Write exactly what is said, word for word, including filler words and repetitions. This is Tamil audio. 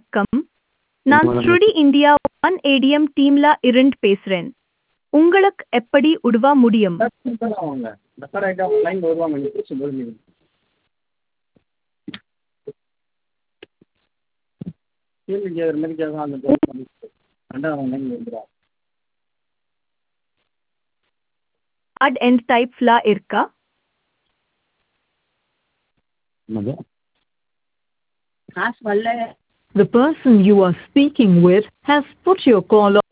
வணக்கம். நான் ஸ்ருடி இந்தியா ஒன் ஏடிஎம் டீம்ல இருந்து பேசுறேன். உங்களுக்கு எப்படி உதவ முடியும்? அட் எண்ட் டைப்ல இருக்கா? The person you are speaking with has put your call on